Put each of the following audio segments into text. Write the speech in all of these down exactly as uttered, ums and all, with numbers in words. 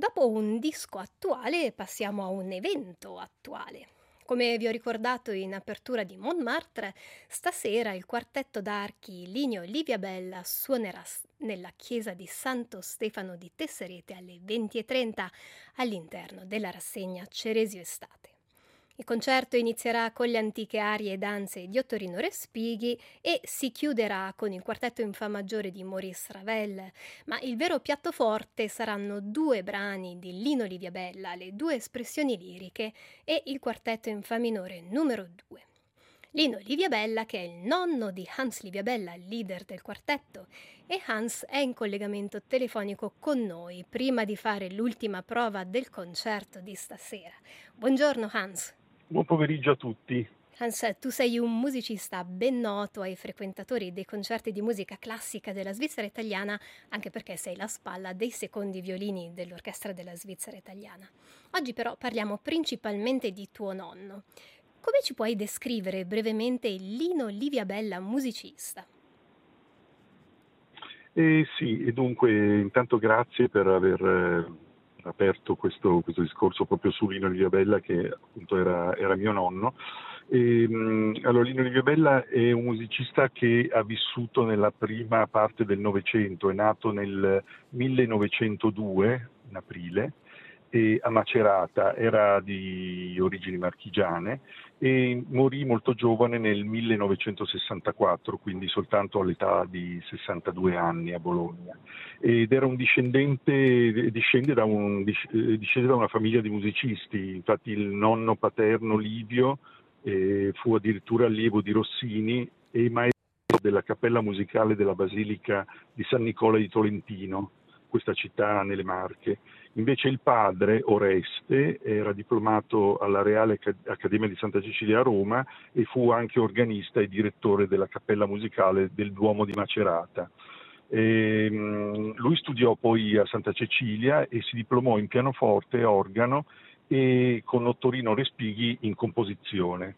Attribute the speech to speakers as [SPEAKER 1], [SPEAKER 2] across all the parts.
[SPEAKER 1] Dopo un disco attuale passiamo a un evento attuale. Come vi ho ricordato in apertura di Montmartre, stasera il quartetto d'archi Linio Livia Bella suonerà s- nella chiesa di Santo Stefano di Tesserete alle venti e trenta all'interno della rassegna Ceresio Estate. Il concerto inizierà con le antiche arie e danze di Ottorino Respighi e si chiuderà con il quartetto in fa maggiore di Maurice Ravel, ma il vero piatto forte saranno due brani di Lino Liviabella, le due espressioni liriche, e il quartetto in fa minore numero due. Lino Liviabella, che è il nonno di Hans Liviabella, leader del quartetto, e Hans è in collegamento telefonico con noi prima di fare l'ultima prova del concerto di stasera. Buongiorno Hans.
[SPEAKER 2] Buon pomeriggio a tutti.
[SPEAKER 1] Hans, tu sei un musicista ben noto ai frequentatori dei concerti di musica classica della Svizzera italiana, anche perché sei la spalla dei secondi violini dell'orchestra della Svizzera italiana. Oggi però parliamo principalmente di tuo nonno. Come ci puoi descrivere brevemente Lino Liviabella musicista?
[SPEAKER 2] Eh, sì, e dunque intanto grazie per aver eh, aperto questo, questo discorso proprio su Lino Liviabella, che appunto era, era mio nonno. E, mh, allora, Lino Liviabella è un musicista che ha vissuto nella prima parte del Novecento, è nato nel millenovecentodue, in aprile, e a Macerata, era di origini marchigiane e morì molto giovane nel millenovecentosessantaquattro, quindi soltanto all'età di sessantadue anni a Bologna. Ed era un discendente, discende da, un, discende da una famiglia di musicisti, infatti il nonno paterno Livio eh, fu addirittura allievo di Rossini e maestro della cappella musicale della Basilica di San Nicola di Tolentino, questa città nelle Marche. Invece il padre, Oreste, era diplomato alla Reale Accademia di Santa Cecilia a Roma e fu anche organista e direttore della cappella musicale del Duomo di Macerata. E, mh, lui studiò poi a Santa Cecilia e si diplomò in pianoforte, organo e con Ottorino Respighi in composizione.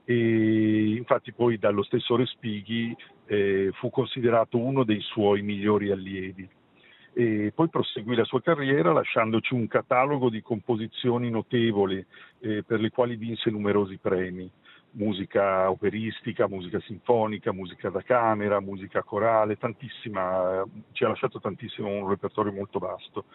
[SPEAKER 2] E infatti poi dallo stesso Respighi eh, fu considerato uno dei suoi migliori allievi. E poi proseguì la sua carriera lasciandoci un catalogo di composizioni notevoli eh, per le quali vinse numerosi premi: musica operistica, musica sinfonica, musica da camera, musica corale, tantissima, ci ha lasciato tantissimo, un repertorio molto vasto.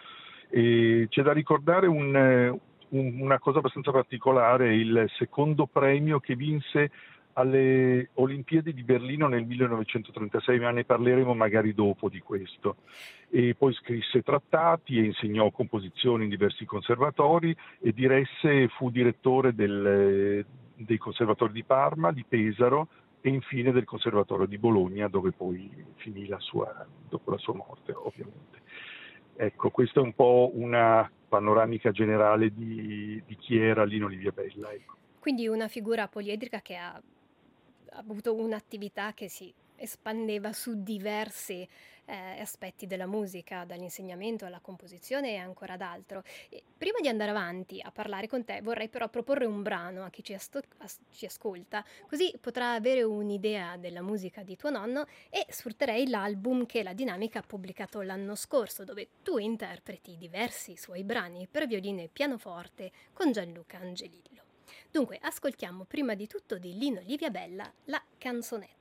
[SPEAKER 2] E c'è da ricordare un, un, una cosa abbastanza particolare: il secondo premio che vinse alle Olimpiadi di Berlino nel millenovecentotrentasei, ma ne parleremo magari dopo di questo. E poi scrisse trattati e insegnò composizioni in diversi conservatori e diresse, fu direttore del, dei conservatori di Parma, di Pesaro e infine del conservatorio di Bologna, dove poi finì la sua, dopo la sua morte, ovviamente. Ecco, questa è un po' una panoramica generale di, di chi era Lino Liviabella. Ecco.
[SPEAKER 1] Quindi una figura poliedrica che ha avuto un'attività che si espandeva su diversi eh, aspetti della musica, dall'insegnamento alla composizione e ancora ad altro. E prima di andare avanti a parlare con te, vorrei però proporre un brano a chi ci, asto- as- ci ascolta, così potrà avere un'idea della musica di tuo nonno, e sfrutterei l'album che La Dinamica ha pubblicato l'anno scorso, dove tu interpreti diversi suoi brani per violino e pianoforte con Gianluca Angelillo. Dunque, ascoltiamo prima di tutto di Lino Liviabella la canzonetta.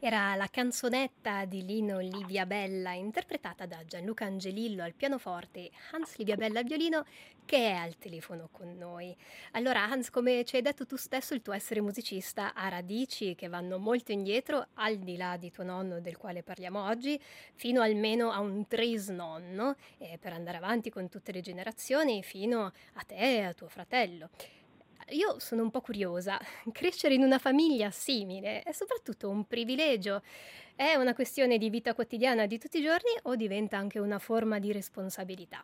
[SPEAKER 1] Era la canzonetta di Lino Livia Bella, interpretata da Gianluca Angelillo al pianoforte e Hans Livia Bella al violino, che è al telefono con noi. Allora, Hans, come ci hai detto tu stesso, il tuo essere musicista ha radici che vanno molto indietro, al di là di tuo nonno, del quale parliamo oggi, fino almeno a un trisnonno, e per andare avanti con tutte le generazioni, fino a te e a tuo fratello. Io sono un po' curiosa, crescere in una famiglia simile è soprattutto un privilegio? È una questione di vita quotidiana di tutti i giorni o diventa anche una forma di responsabilità?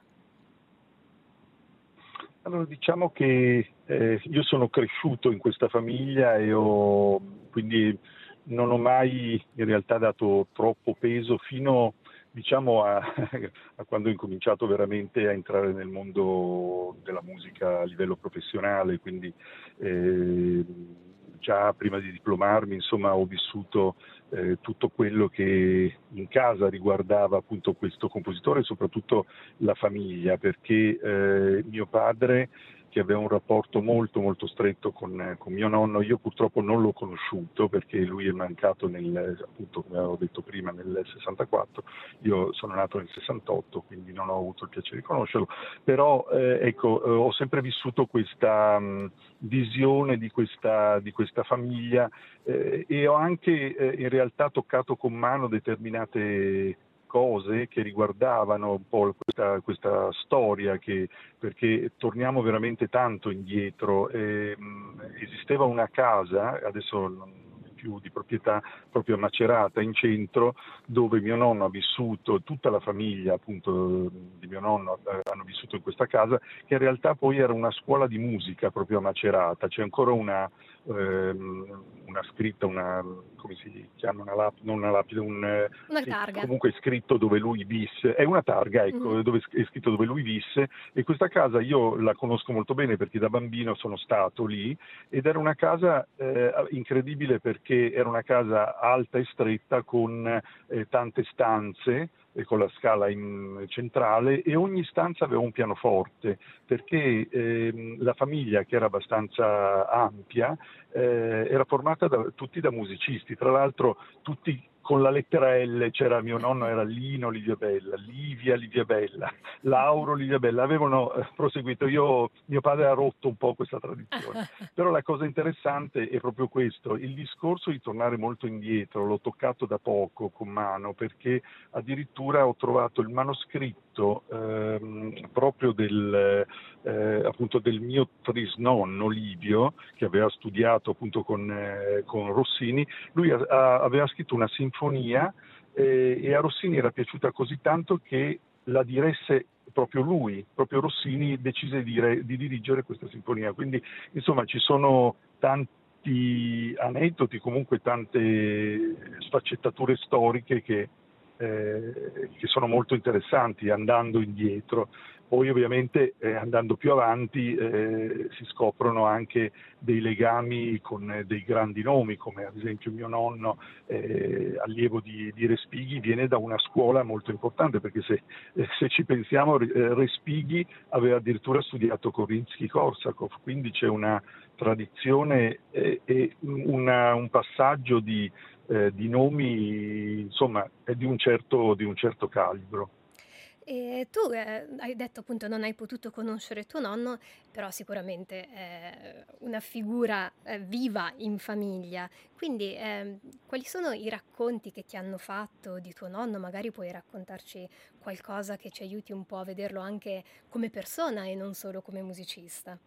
[SPEAKER 2] Allora, diciamo che eh, io sono cresciuto in questa famiglia e ho, quindi non ho mai in realtà dato troppo peso fino, diciamo, a, a quando ho incominciato veramente a entrare nel mondo della musica a livello professionale, quindi eh, già prima di diplomarmi, insomma, ho vissuto eh, tutto quello che in casa riguardava appunto questo compositore e soprattutto la famiglia, perché eh, mio padre, che aveva un rapporto molto molto stretto con, con mio nonno, io purtroppo non l'ho conosciuto perché lui è mancato nel, appunto come avevo detto prima, nel sessantaquattro, io sono nato nel sessantotto, quindi non ho avuto il piacere di conoscerlo, però eh, ecco, eh, ho sempre vissuto questa mh, visione di questa, di questa famiglia eh, e ho anche eh, in realtà toccato con mano determinate cose che riguardavano un po' questa, questa storia, che, perché torniamo veramente tanto indietro. E, mh, esisteva una casa, adesso non è più di proprietà, proprio a Macerata in centro, dove mio nonno ha vissuto, tutta la famiglia appunto di mio nonno eh, hanno vissuto in questa casa, che in realtà poi era una scuola di musica proprio a Macerata. C'è ancora una ehm, una scritta, una, come si chiama, una lapide, non una lapide, un, eh,
[SPEAKER 1] Una
[SPEAKER 2] sì,
[SPEAKER 1] targa.
[SPEAKER 2] comunque è scritto dove lui visse, è una targa,
[SPEAKER 1] Mhm.
[SPEAKER 2] ecco, dove è scritto dove lui visse, e questa casa io la conosco molto bene perché da bambino sono stato lì, ed era una casa eh, incredibile perché era una casa alta e stretta con eh, tante stanze, e con la scala in centrale, e ogni stanza aveva un pianoforte, perché ehm, la famiglia, che era abbastanza ampia, eh, era formata da, tutti da musicisti, tra l'altro tutti con la lettera L. C'era mio nonno, era Lino Livia Bella, Livia Livia Bella, Lauro Livia Bella, avevano eh, proseguito. Io, mio padre ha rotto un po' questa tradizione, però la cosa interessante è proprio questo, il discorso di tornare molto indietro. L'ho toccato da poco con mano, perché addirittura ho trovato il manoscritto ehm, proprio del, eh, appunto del mio trisnonno Livio, che aveva studiato appunto con, eh, con Rossini. Lui a, a, aveva scritto una sinfonia eh, e a Rossini era piaciuta così tanto che la diresse proprio lui, proprio Rossini decise di, dire, di dirigere questa sinfonia. Quindi insomma ci sono tanti aneddoti, comunque tante sfaccettature storiche che, eh, che sono molto interessanti andando indietro. Poi ovviamente eh, andando più avanti eh, si scoprono anche dei legami con eh, dei grandi nomi, come ad esempio mio nonno, eh, allievo di, di Respighi, viene da una scuola molto importante, perché se, eh, se ci pensiamo eh, Respighi aveva addirittura studiato con Rimsky-Korsakov, quindi c'è una tradizione eh, e una, un passaggio di, eh, di nomi, insomma, di un certo, di un certo calibro.
[SPEAKER 1] E tu eh, hai detto appunto non hai potuto conoscere tuo nonno, però sicuramente è una figura eh, viva in famiglia. Quindi ehm, quali sono i racconti che ti hanno fatto di tuo nonno? Magari puoi raccontarci qualcosa che ci aiuti un po' a vederlo anche come persona e non solo come musicista.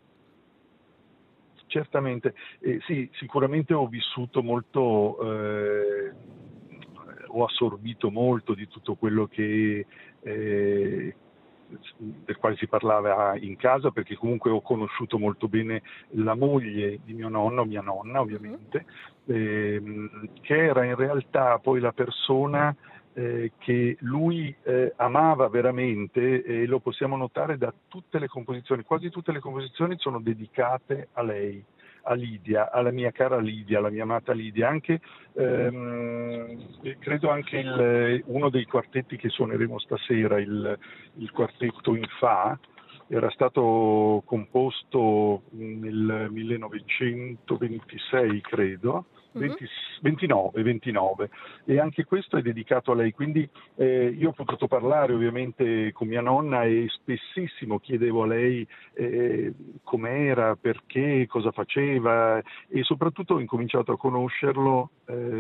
[SPEAKER 2] Certamente, eh, sì, sicuramente ho vissuto molto, eh, ho assorbito molto di tutto quello che, eh, del quale si parlava in casa, perché comunque ho conosciuto molto bene la moglie di mio nonno, mia nonna
[SPEAKER 1] Mhm.
[SPEAKER 2] ovviamente, ehm, che era in realtà poi la persona eh, che lui eh, amava veramente, e lo possiamo notare da tutte le composizioni. Quasi tutte le composizioni sono dedicate a lei, a Lidia, alla mia cara Lidia, alla mia amata Lidia. Anche ehm, credo anche il, uno dei quartetti che suoneremo stasera, il, il quartetto in Fa, era stato composto nel millenovecentoventisei, credo,
[SPEAKER 1] Mhm.
[SPEAKER 2] venti ventinove, ventinove, e anche questo è dedicato a lei, quindi eh, io ho potuto parlare ovviamente con mia nonna e spessissimo chiedevo a lei eh, com'era, perché, cosa faceva, e soprattutto ho incominciato a conoscerlo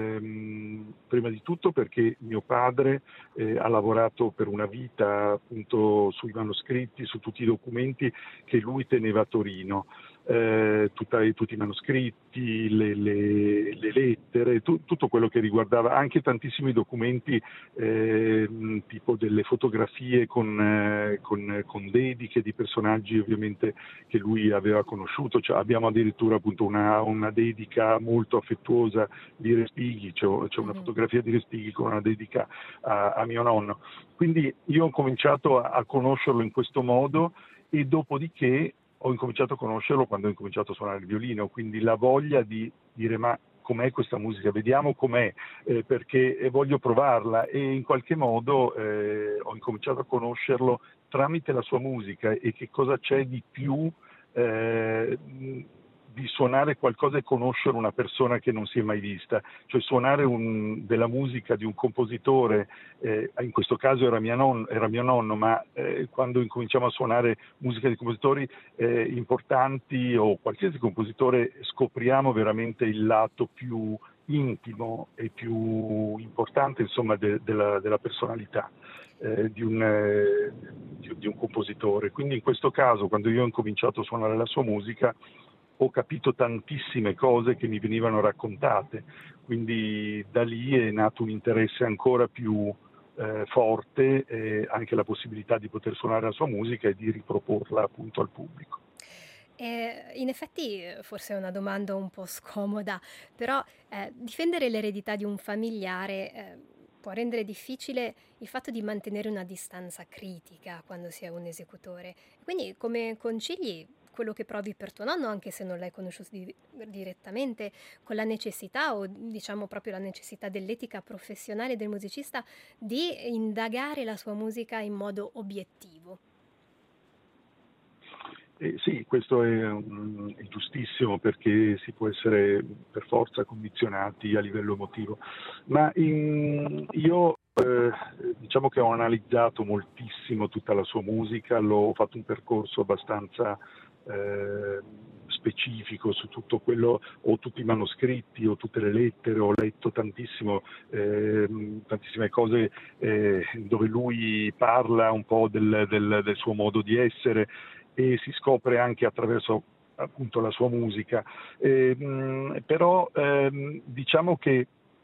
[SPEAKER 2] ehm, prima di tutto perché mio padre eh, ha lavorato per una vita appunto sui manoscritti, su tutti i documenti che lui teneva a Torino. Eh, tutta, tutti i manoscritti, le, le, le lettere, tu, tutto quello che riguardava, anche tantissimi documenti eh, tipo delle fotografie con, eh, con, con dediche di personaggi ovviamente che lui aveva conosciuto, cioè, abbiamo addirittura appunto una, una dedica molto affettuosa di Respighi, c'è, c'è una
[SPEAKER 1] Mhm.
[SPEAKER 2] fotografia di Respighi con una dedica a, a mio nonno. Quindi io ho cominciato a, a conoscerlo in questo modo e dopodiché ho incominciato a conoscerlo quando ho incominciato a suonare il violino, quindi la voglia di dire ma com'è questa musica, vediamo com'è, eh, perché voglio provarla, e in qualche modo eh, ho incominciato a conoscerlo tramite la sua musica e che cosa c'è di più eh, di suonare qualcosa e conoscere una persona che non si è mai vista, cioè suonare un, della musica di un compositore, eh, in questo caso era, mia non, era mio nonno, ma eh, quando incominciamo a suonare musica di compositori eh, importanti o qualsiasi compositore scopriamo veramente il lato più intimo e più importante insomma de, della, della personalità eh, di, un, eh, di, di un compositore. Quindi in questo caso quando io ho incominciato a suonare la sua musica ho capito tantissime cose che mi venivano raccontate, quindi da lì è nato un interesse ancora più eh, forte e anche la possibilità di poter suonare la sua musica e di riproporla appunto al pubblico.
[SPEAKER 1] E in effetti eh, forse è una domanda un po' scomoda, però eh, difendere l'eredità di un familiare eh, può rendere difficile il fatto di mantenere una distanza critica quando si è un esecutore. Quindi come concili quello che provi per tuo nonno, anche se non l'hai conosciuto di- direttamente, con la necessità o diciamo proprio la necessità dell'etica professionale del musicista di indagare la sua musica in modo obiettivo?
[SPEAKER 2] Eh, sì, questo è, mm, è giustissimo perché si può essere per forza condizionati a livello emotivo, ma in- io eh, diciamo che ho analizzato moltissimo tutta la sua musica, l'ho ho fatto un percorso abbastanza eh, specifico su tutto quello, ho tutti i manoscritti, ho tutte le lettere, ho letto tantissimo, ehm, tantissime cose eh, dove lui parla un po' del, del- del suo modo di essere e si scopre anche attraverso appunto la sua musica. Eh, mh, però ehm, diciamo che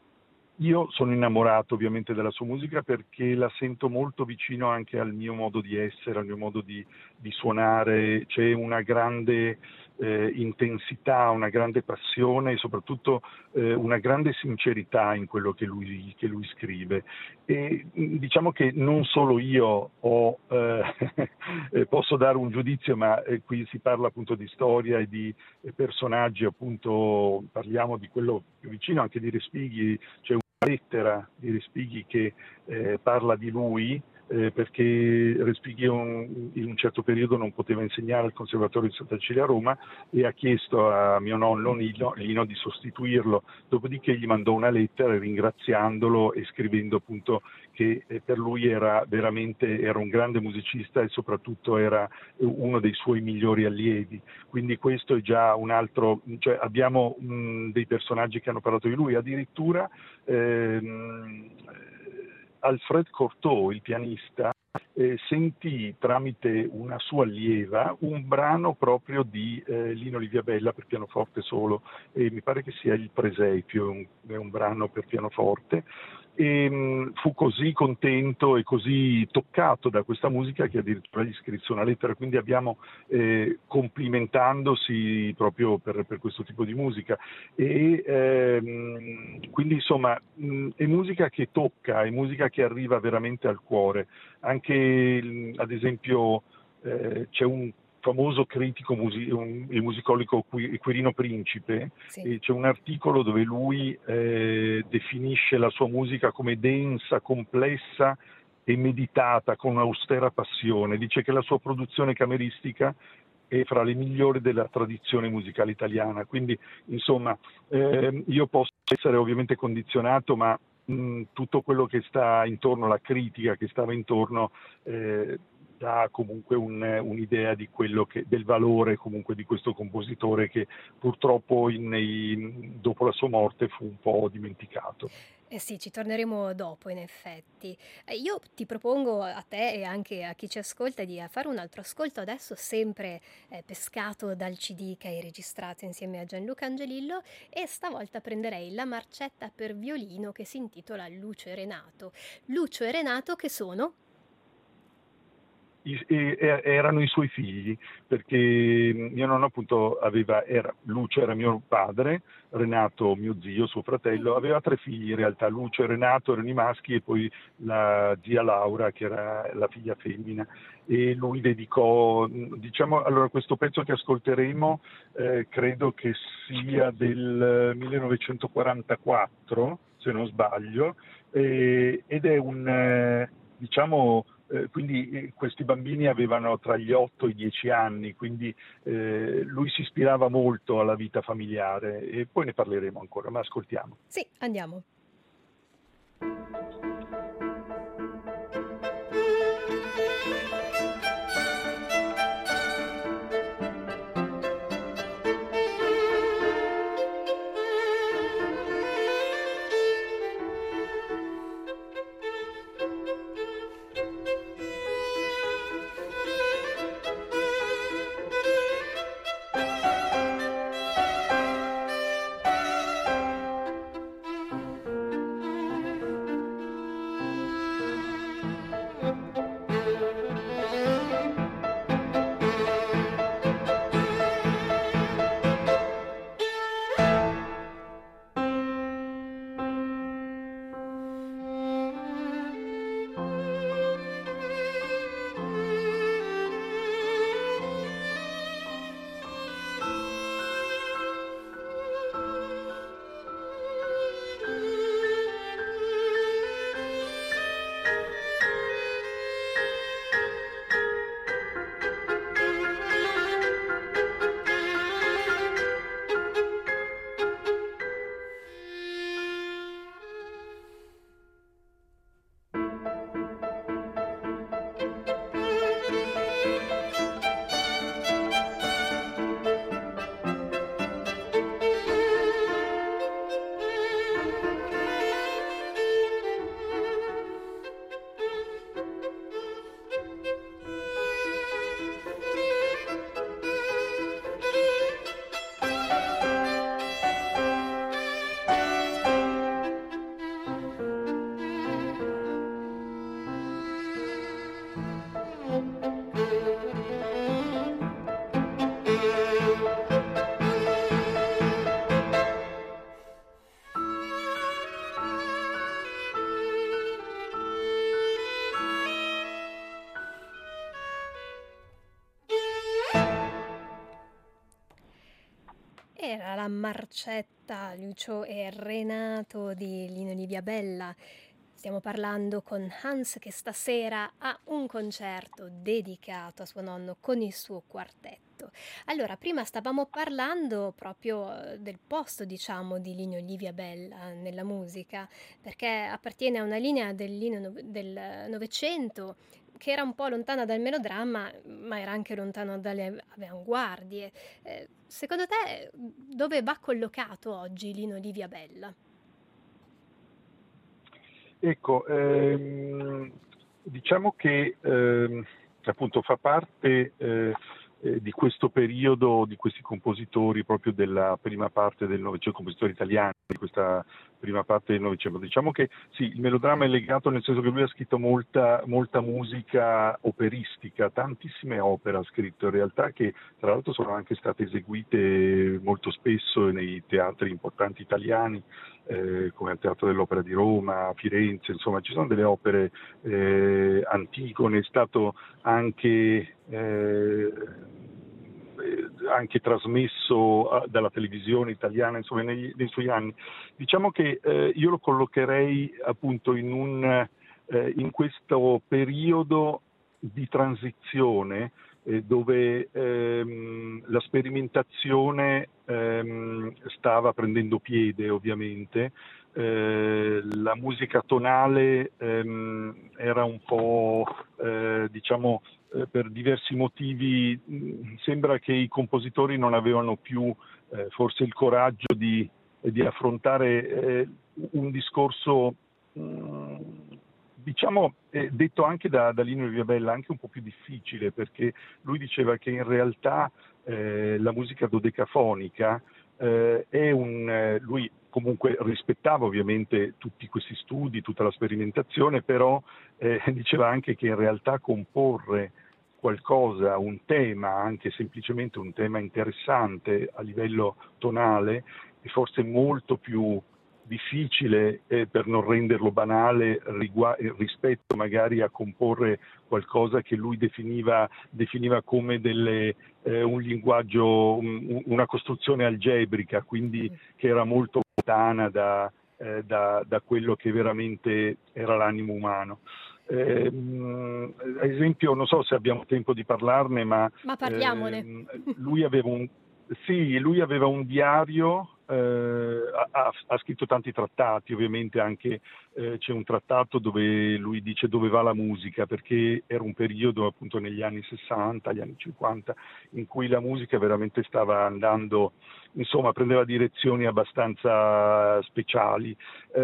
[SPEAKER 2] io sono innamorato ovviamente della sua musica perché la sento molto vicino anche al mio modo di essere, al mio modo di, di suonare, c'è una grande eh, intensità, una grande passione e soprattutto eh, una grande sincerità in quello che lui, che lui scrive. E diciamo che non solo io ho, eh, posso dare un giudizio, ma eh, qui si parla appunto di storia e di eh, personaggi, appunto parliamo di quello più vicino, anche di Respighi, c'è lettera di Respighi che eh, parla di lui eh, perché Respighi un, in un certo periodo non poteva insegnare al Conservatorio di Santa Cecilia a Roma e ha chiesto a mio nonno Lino, Lino di sostituirlo, dopodiché gli mandò una lettera ringraziandolo e scrivendo appunto che eh, per lui era veramente era un grande musicista e soprattutto era uno dei suoi migliori allievi. Quindi questo è già un altro, cioè abbiamo mh, dei personaggi che hanno parlato di lui, addirittura ehm, Alfred Cortot, il pianista, eh, sentì tramite una sua allieva un brano proprio di eh, Lino Liviabella per pianoforte solo, e mi pare che sia il Presepio, è un, è un brano per pianoforte, e mh, fu così contento e così toccato da questa musica che addirittura gli scrisse una lettera, quindi abbiamo eh, complimentandosi proprio per, per questo tipo di musica e ehm, quindi insomma mh, è musica che tocca, è musica che arriva veramente al cuore. Anche il- ad esempio eh, c'è un famoso critico, musi- un- il musicologo Qui- Quirino Principe,
[SPEAKER 1] Sì.
[SPEAKER 2] e c'è un articolo dove lui eh, definisce la sua musica come densa, complessa e meditata con un'austera passione. Dice che la sua produzione cameristica è fra le migliori della tradizione musicale italiana. Quindi, insomma, eh, io posso essere ovviamente condizionato, ma mh, tutto quello che sta intorno, la critica che stava intorno, eh, dà comunque un, un'idea di quello che, del valore comunque di questo compositore che purtroppo in, in, dopo la sua morte fu un po' dimenticato.
[SPEAKER 1] Eh sì, ci torneremo dopo in effetti. Eh, io ti propongo a te e anche a chi ci ascolta di eh, fare un altro ascolto adesso, sempre eh, pescato dal C D che hai registrato insieme a Gianluca Angelillo, e stavolta prenderei la marcetta per violino che si intitola Lucio e Renato. Lucio e Renato che sono?
[SPEAKER 2] I- e- e- erano i suoi figli, perché mio nonno appunto aveva, era, Lucio era mio padre, Renato mio zio, suo fratello,
[SPEAKER 1] Mhm.
[SPEAKER 2] aveva tre figli in realtà, Lucio e Renato erano i maschi e poi la zia Laura che era la figlia femmina, e lui dedicò, diciamo, allora questo pezzo che ascolteremo eh, credo che sia del millenovecentoquarantaquattro, se non sbaglio, e- ed è un, eh, diciamo, eh, quindi eh, questi bambini avevano tra gli otto e i dieci anni, quindi eh, lui si ispirava molto alla vita familiare e poi ne parleremo ancora, ma ascoltiamo.
[SPEAKER 1] Sì, andiamo. Era la marcetta Lucio e Renato di Lino Livia Bella. Stiamo parlando con Hans che stasera ha un concerto dedicato a suo nonno con il suo quartetto. Allora, prima stavamo parlando proprio eh, del posto, diciamo, di Lino Livia Bella nella musica, perché appartiene a una linea del Lino no- del Novecento che era un po' lontana dal melodramma, ma era anche lontano dalle avanguardie. Eh, secondo te dove va collocato oggi Lino Livia Bella?
[SPEAKER 2] Ecco, ehm, diciamo che ehm, appunto fa parte eh, eh, di questo periodo, di questi compositori proprio della prima parte del Novecento, compositori italiani, di questa prima parte del Novecento. Diciamo che sì, il melodramma è legato nel senso che lui ha scritto molta, molta musica operistica, tantissime opere ha scritto in realtà che tra l'altro sono anche state eseguite molto spesso nei teatri importanti italiani, eh, come al Teatro dell'Opera di Roma, a Firenze, insomma ci sono delle opere, eh, Antigone è stato anche, eh, anche trasmesso dalla televisione italiana, insomma nei, nei suoi anni. Diciamo che eh, io lo collocherei appunto in, un, eh, in questo periodo di transizione eh, dove ehm, la sperimentazione ehm, stava prendendo piede ovviamente. Eh, la musica tonale ehm, era un po', eh, diciamo, eh, per diversi motivi, mh, sembra che i compositori non avevano più eh, forse il coraggio di, di affrontare eh, un discorso, mh, diciamo, eh, detto anche da, da Lino Viabella, anche un po' più difficile, perché lui diceva che in realtà eh, la musica dodecafonica eh, è un... Eh, lui comunque rispettava ovviamente tutti questi studi, tutta la sperimentazione, però eh, diceva anche che in realtà comporre qualcosa, un tema, anche semplicemente un tema interessante a livello tonale, è forse molto più difficile, eh, per non renderlo banale, rigu- rispetto magari a comporre qualcosa che lui definiva, definiva come delle, eh, un linguaggio, un, una costruzione algebrica, quindi che era molto lontana da, eh, da, da quello che veramente era l'animo umano. Eh, ad esempio, non so se abbiamo tempo di parlarne, ma
[SPEAKER 1] Ma parliamone.
[SPEAKER 2] eh, lui aveva un, sì, lui aveva un diario, eh, ha, ha scritto tanti trattati, ovviamente anche eh, c'è un trattato dove lui dice dove va la musica, perché era un periodo appunto negli anni sessanta, gli anni cinquanta, in cui la musica veramente stava andando, insomma, prendeva direzioni abbastanza speciali.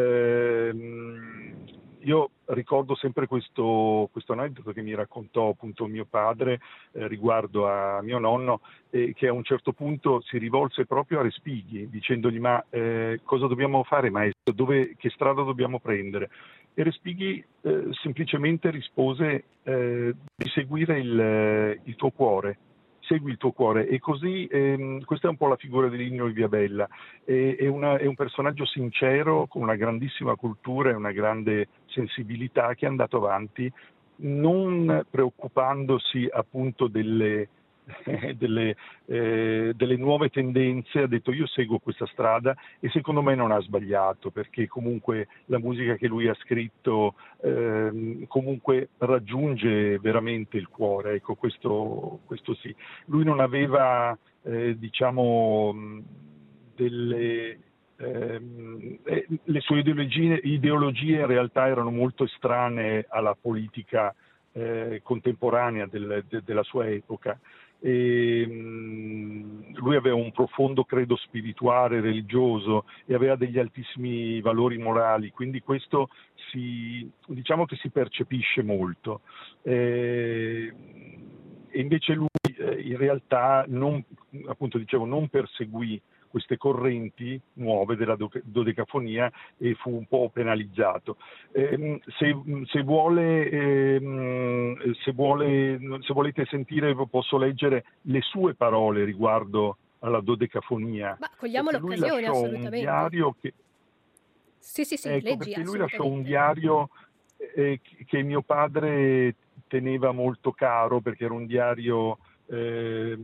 [SPEAKER 2] Eh, io ricordo sempre questo, questo aneddoto che mi raccontò appunto mio padre eh, riguardo a mio nonno, eh, che a un certo punto si rivolse proprio a Respighi dicendogli ma eh, cosa dobbiamo fare maestro, dove, che strada dobbiamo prendere? E Respighi eh, semplicemente rispose eh, di seguire il, il tuo cuore, segui il tuo cuore, e così ehm, questa è un po' la figura di Lino Viabella, è, è, una, è un personaggio sincero con una grandissima cultura e una grande sensibilità che è andato avanti non preoccupandosi appunto delle, eh, delle, eh, delle nuove tendenze, ha detto io seguo questa strada e secondo me non ha sbagliato, perché comunque la musica che lui ha scritto eh, comunque raggiunge veramente il cuore, ecco, questo, questo sì. Lui non aveva eh, diciamo delle ehm, eh, le sue ideologie, ideologie in realtà erano molto estranee alla politica eh, contemporanea del, de, della sua epoca. E, mh, lui aveva un profondo credo spirituale, religioso, e aveva degli altissimi valori morali, quindi questo si, diciamo che si percepisce molto. Eh, e invece lui eh, in realtà non, appunto dicevo, non perseguì queste correnti nuove della dodecafonia e fu un po' penalizzato. Eh, se, se, vuole, eh, se, vuole, se volete sentire posso leggere le sue parole riguardo alla dodecafonia,
[SPEAKER 1] Ma cogliamo
[SPEAKER 2] perché lui
[SPEAKER 1] l'occasione,
[SPEAKER 2] lasciò un
[SPEAKER 1] assolutamente.
[SPEAKER 2] diario che,
[SPEAKER 1] Sì, sì, sì,
[SPEAKER 2] ecco,
[SPEAKER 1] leggi,
[SPEAKER 2] perché lui lasciò un
[SPEAKER 1] assolutamente.
[SPEAKER 2] diario eh, che mio padre teneva molto caro, perché era un diario eh,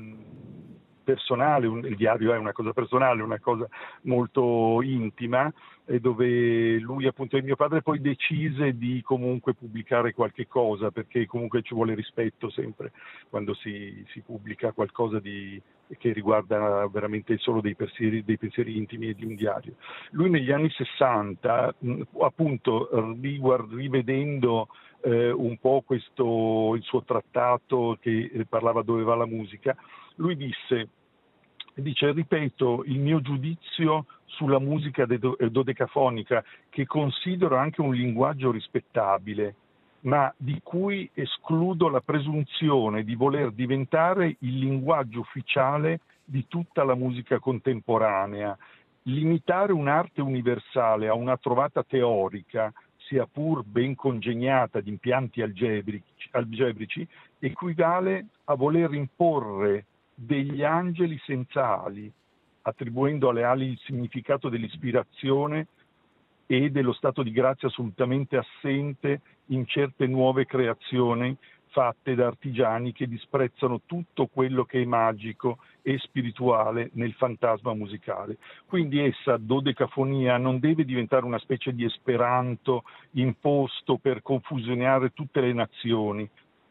[SPEAKER 2] personale, un, il diario è una cosa personale, una cosa molto intima, e dove lui appunto e mio padre poi decise di comunque pubblicare qualche cosa, perché comunque ci vuole rispetto sempre quando si, si pubblica qualcosa di, che riguarda veramente solo dei pensieri, dei pensieri intimi e di un diario. Lui negli anni sessanta, appunto riguard, rivedendo eh, un po' questo, il suo trattato che eh, parlava dove va la musica, lui disse, dice, ripeto il mio giudizio sulla musica dodecafonica, che considero anche un linguaggio rispettabile, ma di cui escludo la presunzione di voler diventare il linguaggio ufficiale di tutta la musica contemporanea. Limitare un'arte universale a una trovata teorica, sia pur ben congegnata di impianti algebrici, algebrici, equivale a voler imporre degli angeli senza ali, attribuendo alle ali il significato dell'ispirazione e dello stato di grazia assolutamente assente in certe nuove creazioni fatte da artigiani che disprezzano tutto quello che è magico e spirituale nel fantasma musicale. Quindi essa, dodecafonia, non deve diventare una specie di esperanto imposto per confusionare tutte le nazioni,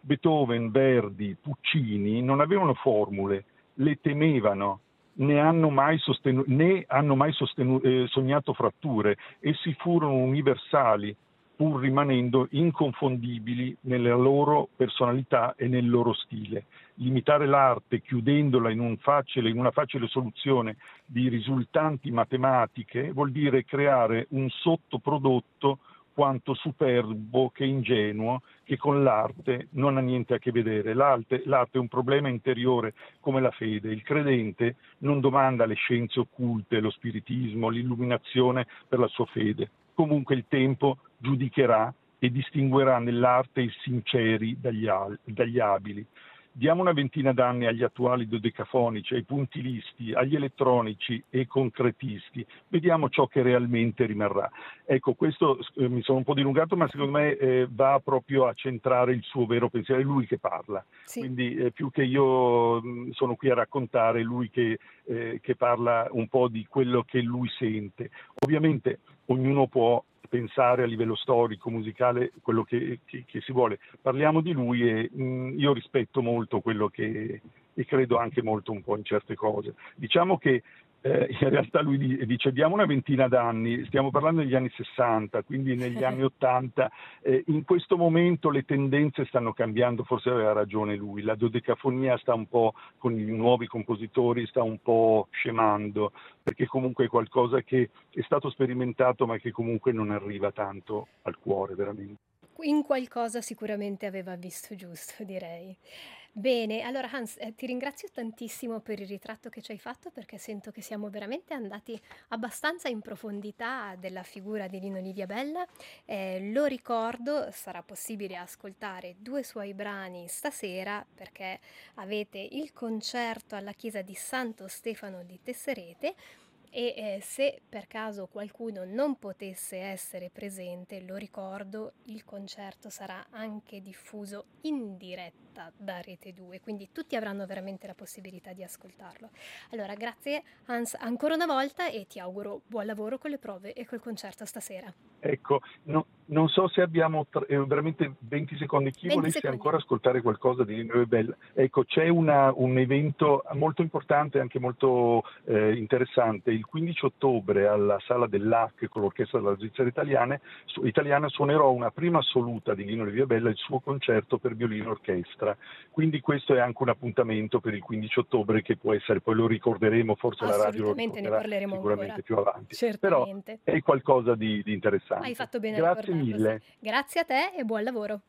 [SPEAKER 2] Beethoven, Verdi, Puccini non avevano formule, le temevano, né hanno mai, sostenu- né hanno mai sostenu- eh, sognato fratture. Essi furono universali, pur rimanendo inconfondibili nella loro personalità e nel loro stile. Limitare l'arte chiudendola in, un facile, in una facile soluzione di risultanti matematiche vuol dire creare un sottoprodotto quanto superbo che ingenuo, che con l'arte non ha niente a che vedere. L'arte, l'arte è un problema interiore come la fede. Il credente non domanda le scienze occulte, lo spiritismo, l'illuminazione per la sua fede. Comunque il tempo giudicherà e distinguerà nell'arte i sinceri dagli, al- dagli abili. Diamo una ventina d'anni agli attuali dodecafonici, ai puntilisti, agli elettronici e concretisti, vediamo ciò che realmente rimarrà. Ecco, questo eh, mi sono un po' dilungato, ma secondo me eh, va proprio a centrare il suo vero pensiero, è lui che parla.
[SPEAKER 1] Sì.
[SPEAKER 2] Quindi eh, più che io mh, sono qui a raccontare, è lui che, eh, che parla un po' di quello che lui sente. Ovviamente ognuno può pensare a livello storico, musicale, quello che, che, che si vuole. Parliamo di lui e mh, io rispetto molto quello che, e credo anche molto un po' in certe cose. Diciamo che eh, in realtà lui dice diamo una ventina d'anni, stiamo parlando degli anni sessanta, quindi negli anni ottanta, eh, in questo momento le tendenze stanno cambiando, forse aveva ragione lui, la dodecafonia sta un po', con i nuovi compositori, sta un po' scemando, perché comunque è qualcosa che è stato sperimentato ma che comunque non arriva tanto al cuore veramente.
[SPEAKER 1] In qualcosa sicuramente aveva visto giusto, direi. Bene, allora Hans, eh, ti ringrazio tantissimo per il ritratto che ci hai fatto perché sento che siamo veramente andati abbastanza in profondità della figura di Lino Liviabella. Eh, lo ricordo, sarà possibile ascoltare due suoi brani stasera perché avete il concerto alla chiesa di Santo Stefano di Tesserete. E eh, se per caso qualcuno non potesse essere presente, lo ricordo, il concerto sarà anche diffuso in diretta da Rete due, quindi tutti avranno veramente la possibilità di ascoltarlo. Allora, grazie Hans ancora una volta e ti auguro buon lavoro con le prove e col concerto stasera.
[SPEAKER 2] Ecco, no, non so se abbiamo tre, eh, veramente venti secondi. Chi
[SPEAKER 1] venti
[SPEAKER 2] volesse
[SPEAKER 1] secondi.
[SPEAKER 2] ancora ascoltare qualcosa di Lino Liviabella, ecco, c'è una, un evento molto importante e anche molto eh, interessante. Il quindici ottobre alla Sala dell'A C con l'Orchestra della Svizzera Italiana, su, italiana suonerò una prima assoluta di Lino Liviabella, il suo concerto per violino orchestra. Quindi questo è anche un appuntamento per il quindici ottobre che può essere, poi lo ricorderemo, forse la radio lo
[SPEAKER 1] Assolutamente, ne
[SPEAKER 2] ricorderà
[SPEAKER 1] parleremo
[SPEAKER 2] sicuramente
[SPEAKER 1] ancora.
[SPEAKER 2] più avanti. Però
[SPEAKER 1] Certamente.
[SPEAKER 2] è qualcosa di, di
[SPEAKER 1] Hai
[SPEAKER 2] interessante.
[SPEAKER 1] fatto bene a
[SPEAKER 2] Grazie
[SPEAKER 1] ricordarlo, sì.
[SPEAKER 2] mille,
[SPEAKER 1] Grazie a te e buon lavoro.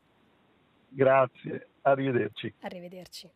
[SPEAKER 2] grazie, arrivederci.
[SPEAKER 1] Arrivederci.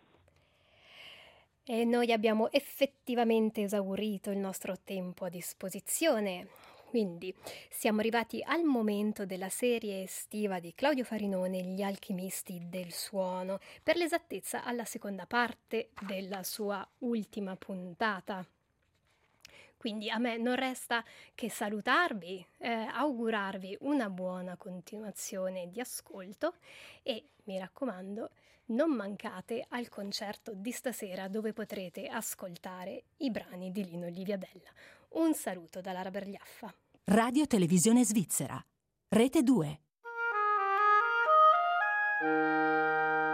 [SPEAKER 1] E noi abbiamo effettivamente esaurito il nostro tempo a disposizione, quindi siamo arrivati al momento della serie estiva di Claudio Farinone, Gli alchimisti del suono, per l'esattezza alla seconda parte della sua ultima puntata. Quindi a me non resta che salutarvi, eh, augurarvi una buona continuazione di ascolto e mi raccomando, non mancate al concerto di stasera dove potrete ascoltare i brani di Lino Liviabella. Un saluto da Lara Bergliaffa.
[SPEAKER 3] Radio Televisione Svizzera, Rete due.